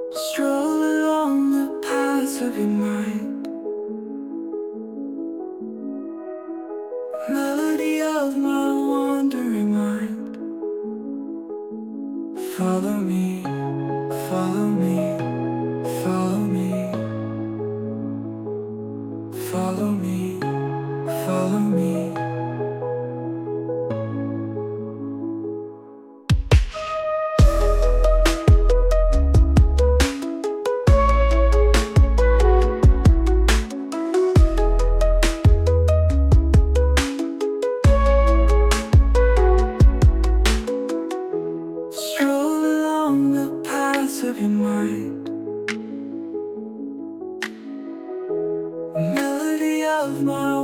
Stroll along the paths of your mind, melody of my wandering mind. Follow me, follow me, follow me, follow me, follow me. Stroll along the paths of your mind, melody of my